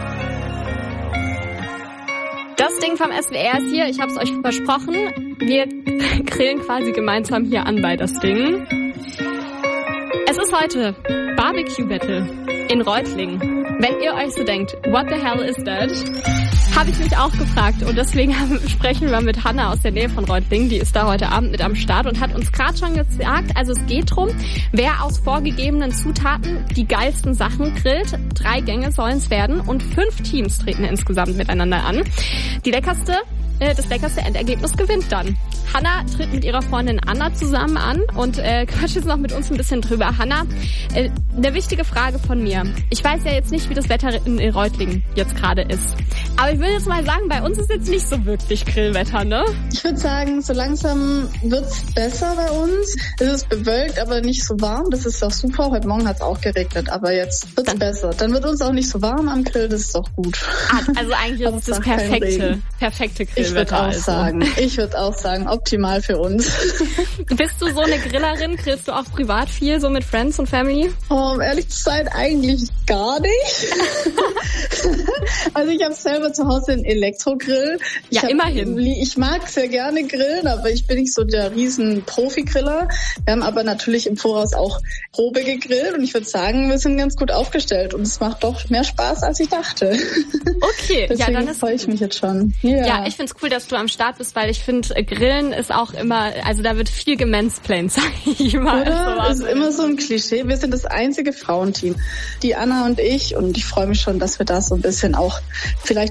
Das Ding vom SWR ist hier, ich hab's euch versprochen. Wir grillen quasi gemeinsam hier an bei Das Ding. Es ist heute Barbecue Battle in Reutlingen. Wenn ihr euch so denkt, what the hell is that? Habe ich mich auch gefragt und deswegen sprechen wir mit Hanna aus der Nähe von Reutlingen. Die ist da heute Abend mit am Start und hat uns gerade schon gesagt, also es geht drum, wer aus vorgegebenen Zutaten die geilsten Sachen grillt. 3 Gänge sollen es werden und 5 Teams treten insgesamt miteinander an. Das leckerste Endergebnis gewinnt dann. Hanna tritt mit ihrer Freundin Anna zusammen an und quatscht jetzt noch mit uns ein bisschen drüber. Hanna, eine wichtige Frage von mir. Ich weiß ja jetzt nicht, wie das Wetter in Reutlingen jetzt gerade ist. Aber ich will jetzt mal sagen, bei uns ist jetzt nicht so wirklich Grillwetter, ne? Ich würde sagen, so langsam wird's besser bei uns. Es ist bewölkt, aber nicht so warm. Das ist doch super. Heute Morgen hat's auch geregnet, aber jetzt wird's besser. Dann wird uns auch nicht so warm am Grill. Das ist doch gut. Also eigentlich ist es das perfekte Grillwetter. Ich würde auch sagen, optimal für uns. Bist du so eine Grillerin? Grillst du auch privat viel, so mit Friends und Family? Um ehrlich zu sein, eigentlich gar nicht. Also ich habe selber zu Hause einen Elektrogrill. Immerhin. Ich mag sehr gerne grillen, aber ich bin nicht so der riesen Profi-Griller. Wir haben aber natürlich im Voraus auch Probe gegrillt und ich würde sagen, wir sind ganz gut aufgestellt und es macht doch mehr Spaß, als ich dachte. Okay, deswegen dann freue ich mich jetzt schon. Ja, ich finde es cool, dass du am Start bist, weil ich finde, Grillen ist auch immer, also da wird viel gemansplained, sag ich mal. Oder? Das ist immer so ein Klischee. Wir sind das einzige Frauenteam. Die Anna und ich freue mich schon, dass wir da so ein bisschen auch vielleicht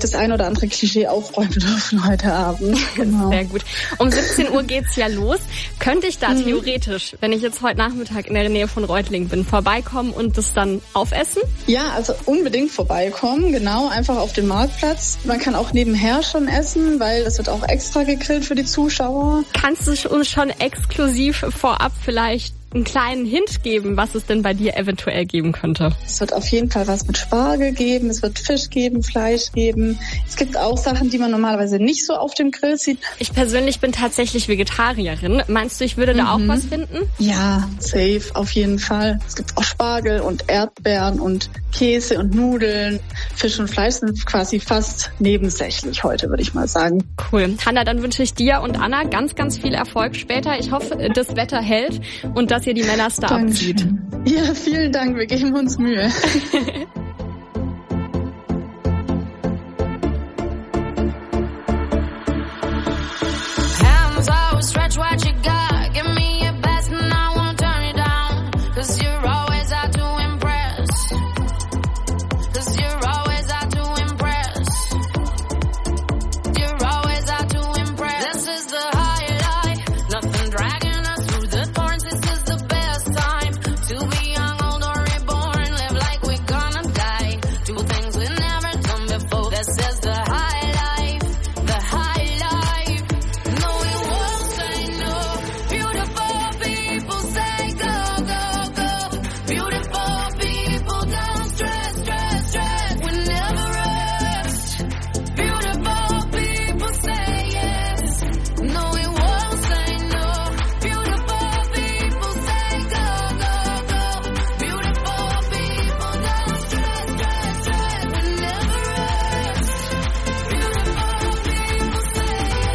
vielleicht das ein oder andere Klischee aufräumen dürfen heute Abend. Genau. Sehr gut. Um 17 Uhr geht's ja los. Könnte ich da theoretisch, wenn ich jetzt heute Nachmittag in der Nähe von Reutlingen bin, vorbeikommen und das dann aufessen? Ja, also unbedingt vorbeikommen, genau, einfach auf den Marktplatz. Man kann auch nebenher schon essen, weil es wird auch extra gegrillt für die Zuschauer. Kannst du uns schon exklusiv vorab vielleicht einen kleinen Hint geben, was es denn bei dir eventuell geben könnte? Es wird auf jeden Fall was mit Spargel geben, es wird Fisch geben, Fleisch geben. Es gibt auch Sachen, die man normalerweise nicht so auf dem Grill sieht. Ich persönlich bin tatsächlich Vegetarierin. Meinst du, ich würde da auch was finden? Ja, safe, auf jeden Fall. Es gibt auch Spargel und Erdbeeren und Käse und Nudeln. Fisch und Fleisch sind quasi fast nebensächlich heute, würde ich mal sagen. Cool. Hanna, dann wünsche ich dir und Anna ganz, ganz viel Erfolg später. Ich hoffe, das Wetter hält und dass ihr die Männers da abzieht. Ja, vielen Dank. Wir geben uns Mühe. Hands out, stretch what you got. Give me your best and I won't turn you down. 'Cause you're always out to impress. 'Cause you're always out to impress. You're always out to impress. This is the highlight. Nothing dragging us through the thorns. This is the best time to be young, old or reborn. Live like we're gonna die. Do things we've never done before. This is the high life. The high life. No, we won't say no. Beautiful people say go, go, go. Beautiful people don't stress, stress, stress. We never rest. Beautiful people say yes. No, we won't say no. Beautiful people say go, go, go. Beautiful people don't stress, stress, stress. We never rest. Beautiful people say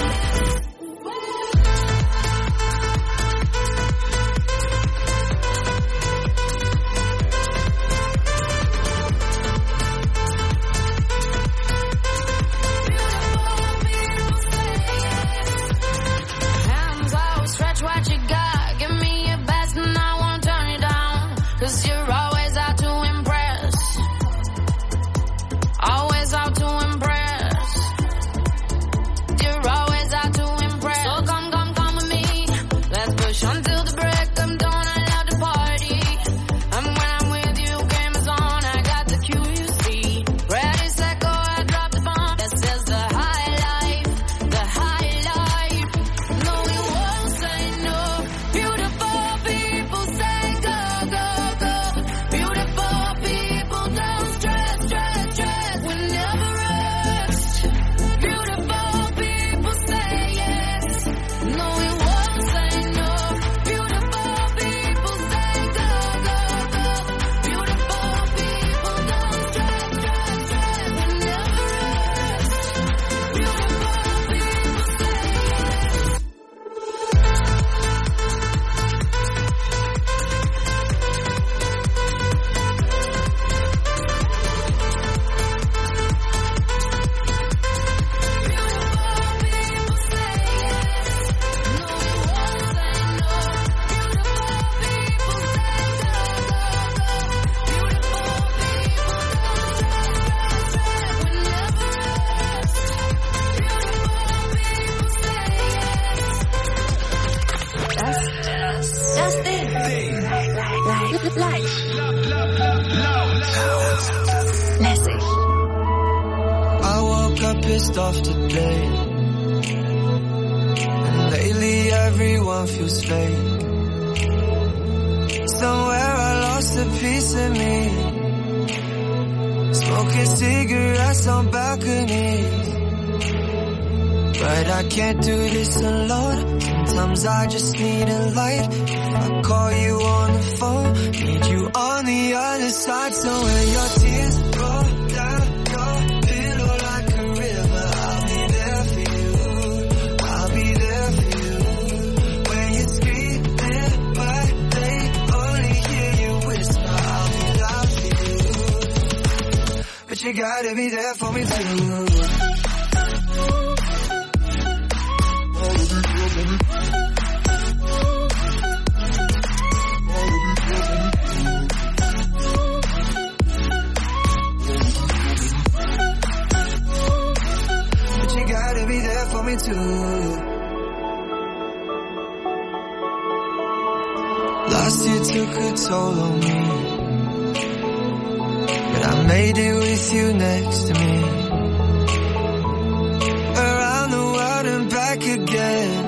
hands out, stretch what you got. Give me your best and I won't turn you down. 'Cause you're always out to impress. Always out to impress. You're always out to impress. So come, come, come with me. Let's push until the break of dawn. I love the party. And when I'm with you, game is on. I got the cue, you see. Ready, set, go, I drop the bomb. This is the high life. The high life. No, we won't say no. Beautiful people say go, go, go. Beautiful people don't stress, stress, stress. We never rest. Beautiful people say yes. No, we won't say no. Beautiful people say go, go, go. Beautiful people don't stress, stress, stress. We never rest. Beautiful people say yes. Das Ding. Leicht. Lässig. I woke up pissed off today. And lately everyone feels fake. Somewhere I lost a piece of me. Smoking cigarettes on balconies. But I can't do this alone. Sometimes I just need a light. If I call you on the phone, need you on the other side. So when your tears roll down your pillow like a river, I'll be there for you. I'll be there for you. When you're screaming, but they only hear you whisper, I'll be loud for you. But you gotta be there for me too. Last year took a toll on me, but I made it with you next to me. Around the world and back again.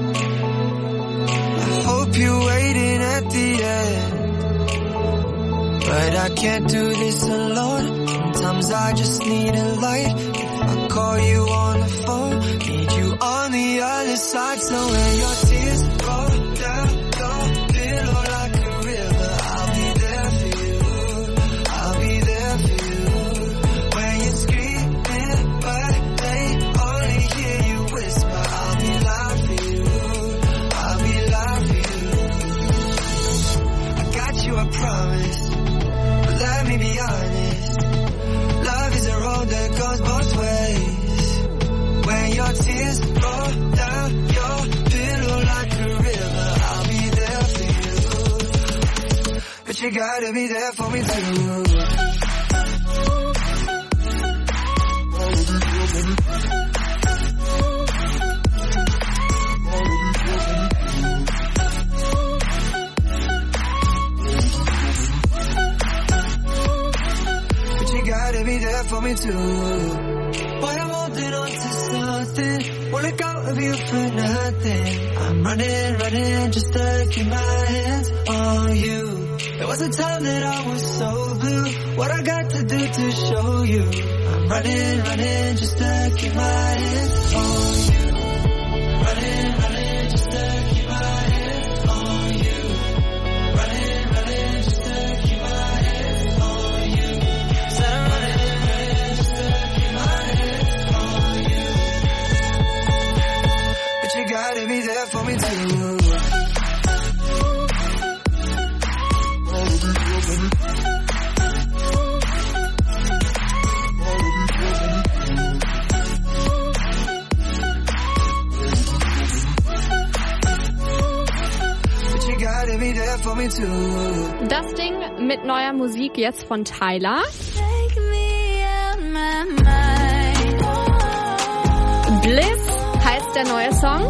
I hope you're waiting at the end, but I can't do this alone. Sometimes I just need a light. If I call you on the phone, need you on the other side. So when your tears roll down your pillow like a river, I'll be there for you. I'll be there for you. When you're screaming but they only hear you whisper, I'll be loud for you. I'll be loud for you. I got you, I promise, but let me be honest. Love is a road that goes both ways. When your tears roll down your pillow like a river, I'll be there for you. But you gotta be there for me too. Gotta be there for me too. Boy, I'm holding on to something. Won't let go of you for nothing. I'm running just to keep my hands on you. There was a time that I was so blue. What I got to do to show you? I'm running just to keep my hands on you. Running just to keep my hands on you. Running just to keep my hands on you. You gotta be there for me too. But you gotta be there for me too. Das Ding mit neuer Musik jetzt von Tyler. Bliss heißt der neue Song.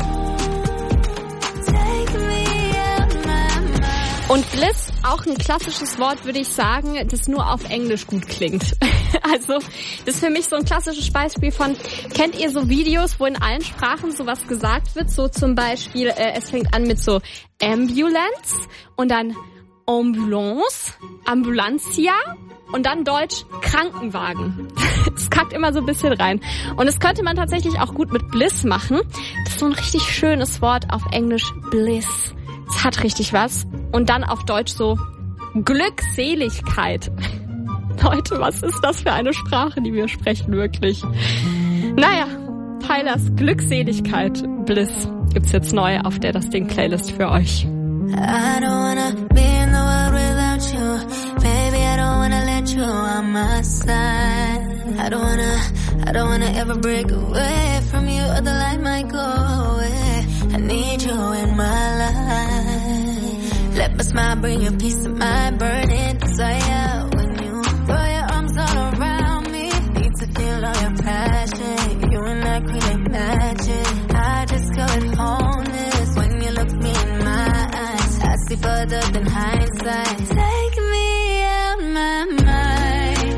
Und Bliss, auch ein klassisches Wort, würde ich sagen, das nur auf Englisch gut klingt. Also, das ist für mich so ein klassisches Beispiel von, kennt ihr so Videos, wo in allen Sprachen sowas gesagt wird? So zum Beispiel, es fängt an mit so Ambulance und dann Ambulance, Ambulancia und dann Deutsch Krankenwagen. Es kackt immer so ein bisschen rein. Und das könnte man tatsächlich auch gut mit Bliss machen. Das ist so ein richtig schönes Wort auf Englisch, Bliss. Es hat richtig was. Und dann auf Deutsch so Glückseligkeit. Leute, was ist das für eine Sprache, die wir sprechen, wirklich? Naja, Tylers Glückseligkeit, Bliss, gibt's jetzt neu auf der Das Ding Playlist für euch. I don't wanna be in the world without you. Baby, I don't wanna let you on my side. I don't wanna ever break away from you, or the light might go away. I need you in my life. Let my smile bring you peace of mind, burning desire. When you throw your arms all around me, need to feel all your passion. You and I create magic. I just couldn't hold this when you look me in my eyes. I see further than hindsight. Take me out my mind.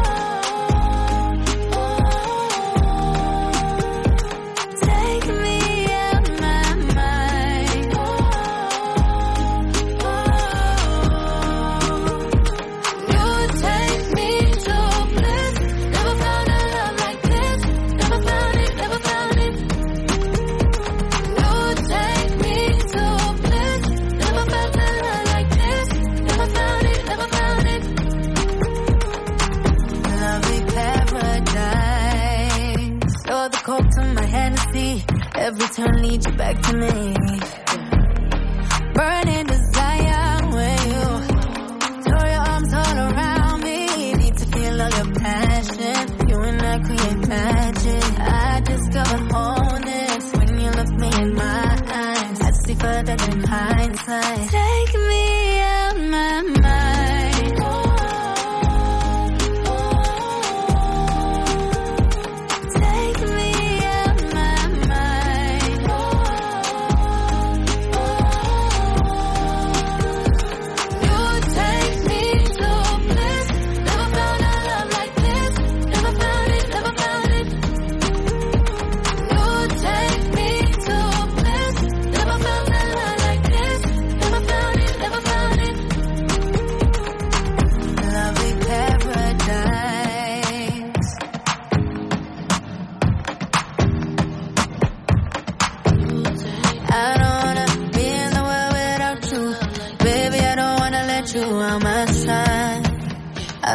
Take me out my mind. You take me to bliss. Never found a love like this. Never found it, never found it. You take me to bliss. Never felt a love like this. Never found it, never found it. Lovely paradise. You're the coke to my Hennessy. Every turn leads you back to me. Burning desire when you throw your arms all around me. Need to feel all your passion. You and I create magic. I discover wholeness when you look me in my eyes. I see further than hindsight. Take me out my mind. Take me out my mind.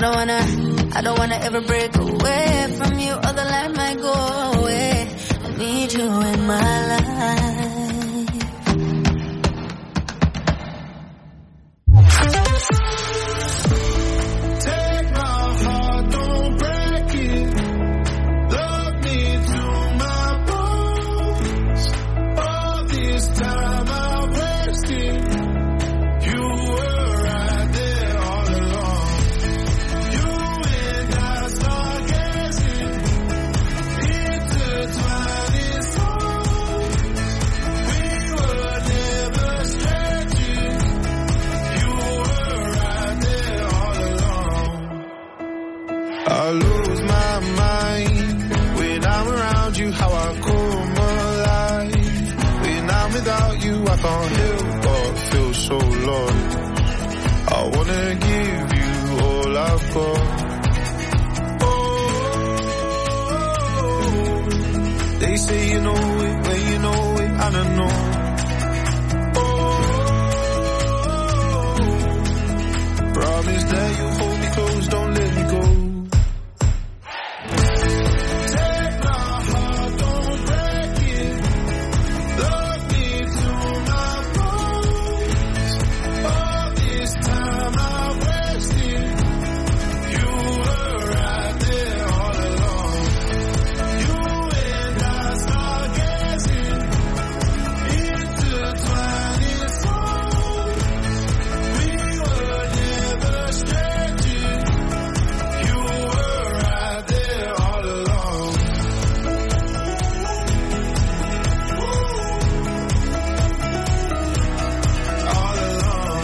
I don't wanna ever break away from you, or the light might go away. I need you in my life. Take my heart, don't break it. Love me to my bones. All this time I've wasted. You were right there all along. You and I stargazing, intertwining souls. We were never strangers. You were right there all along. I lose my mind when I'm around you. How I come alive when I'm without you. I can't help but feel so lost. I wanna give you all I've got. Oh, they say you know it, but you know it, I don't know. Oh, promise that you'll hold me close, don't let me go. Take my heart, don't break it. Love me to my bones. All this time I wasted. You were right there all along. You and I stargazing, intertwining souls. We were never strangers. You were right there all along. All along.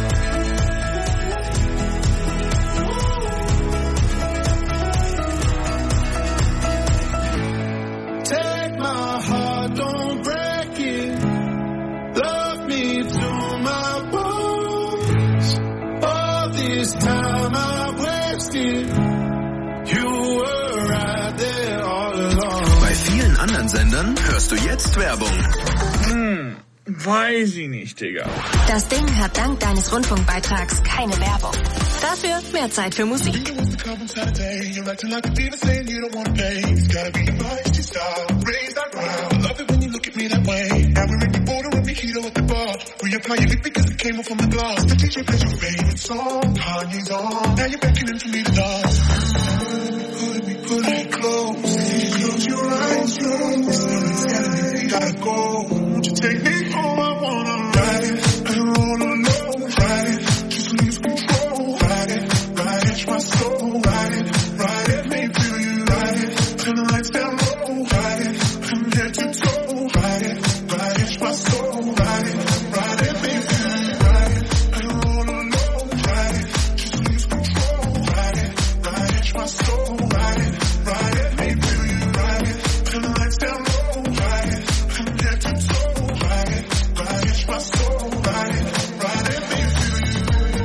Take my heart, don't break it. Love me to my bones. All this time I wasted. You were right there all along. Bei vielen anderen Sendern hörst du jetzt Werbung. Weiß ich nicht, Digga. Das Ding hat dank deines Rundfunkbeitrags keine Werbung. Dafür mehr Zeit für Musik. You're acting like a diva saying you don't wanna pay. It's gotta be your feisty style. Raise that ground. Love it when you look at me that way. Now we're in the border with mojito at the bar. Reapply your lip because it came off from the glass. The DJ plays your favorite song. Kanye's on. Now you're beckoning for me to dance. Put me close. Close your eyes, you gotta go. Won't you take me home? I wanna ride it. I don't wanna know. Ride it. Just lose control. Ride it. Ride my soul. Ride it. Make me feel you. Ride it. Turn the lights down low. Ride it. From head to toe. Ride it. My soul. Ride it. Make me feel you. Ride it. I don't wanna know. Ride it. Just lose control. Ride it. My soul. Ride it. Make me feel you. Ride it. Turn the lights down low. Ride it. From head to toe. Ride it. My soul. Ride it. Make me feel you.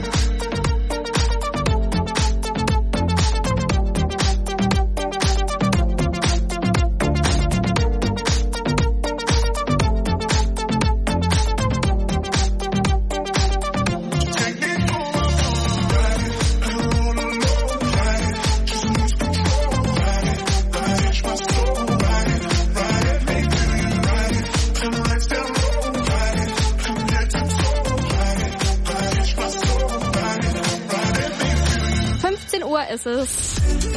Ist es.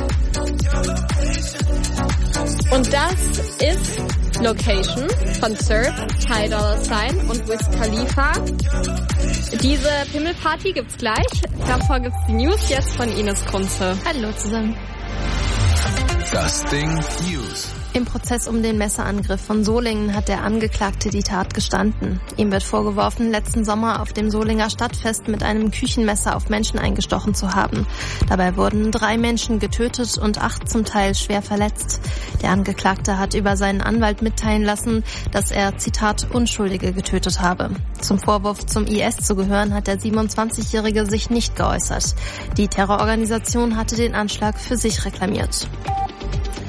Und das ist Location von Surf, Ty Dolla $ign und Wiz Khalifa. Diese Pimmelparty gibt's gleich. Davor gibt's die News jetzt von Ines Kunze. Hallo zusammen. Das Ding News. Im Prozess um den Messerangriff von Solingen hat der Angeklagte die Tat gestanden. Ihm wird vorgeworfen, letzten Sommer auf dem Solinger Stadtfest mit einem Küchenmesser auf Menschen eingestochen zu haben. Dabei wurden 3 Menschen getötet und 8 zum Teil schwer verletzt. Der Angeklagte hat über seinen Anwalt mitteilen lassen, dass er, Zitat, Unschuldige getötet habe. Zum Vorwurf, zum IS zu gehören, hat der 27-Jährige sich nicht geäußert. Die Terrororganisation hatte den Anschlag für sich reklamiert.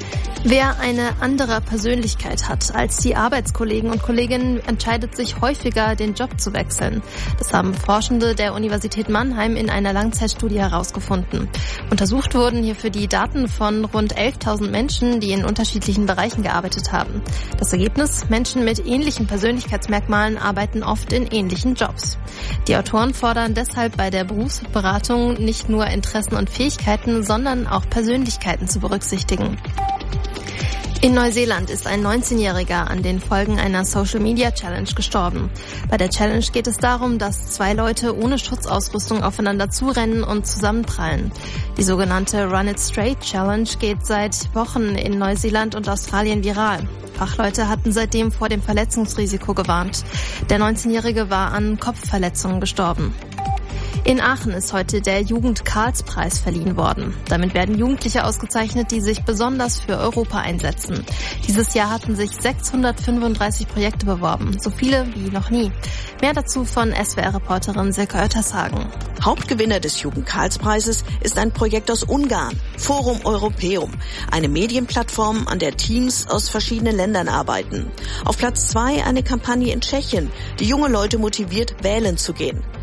Wer eine andere Persönlichkeit hat als die Arbeitskollegen und Kolleginnen, entscheidet sich häufiger, den Job zu wechseln. Das haben Forschende der Universität Mannheim in einer Langzeitstudie herausgefunden. Untersucht wurden hierfür die Daten von rund 11.000 Menschen, die in unterschiedlichen Bereichen gearbeitet haben. Das Ergebnis: Menschen mit ähnlichen Persönlichkeitsmerkmalen arbeiten oft in ähnlichen Jobs. Die Autoren fordern deshalb bei der Berufsberatung nicht nur Interessen und Fähigkeiten, sondern auch Persönlichkeiten zu berücksichtigen. In Neuseeland ist ein 19-Jähriger an den Folgen einer Social-Media-Challenge gestorben. Bei der Challenge geht es darum, dass zwei Leute ohne Schutzausrüstung aufeinander zurennen und zusammenprallen. Die sogenannte Run It Straight Challenge geht seit Wochen in Neuseeland und Australien viral. Fachleute hatten seitdem vor dem Verletzungsrisiko gewarnt. Der 19-Jährige war an Kopfverletzungen gestorben. In Aachen ist heute der Jugend-Karls-Preis verliehen worden. Damit werden Jugendliche ausgezeichnet, die sich besonders für Europa einsetzen. Dieses Jahr hatten sich 635 Projekte beworben, so viele wie noch nie. Mehr dazu von SWR-Reporterin Silke Oettershagen. Hauptgewinner des Jugend-Karls-Preises ist ein Projekt aus Ungarn, Forum Europeum, eine Medienplattform, an der Teams aus verschiedenen Ländern arbeiten. Auf Platz 2 eine Kampagne in Tschechien, die junge Leute motiviert, wählen zu gehen.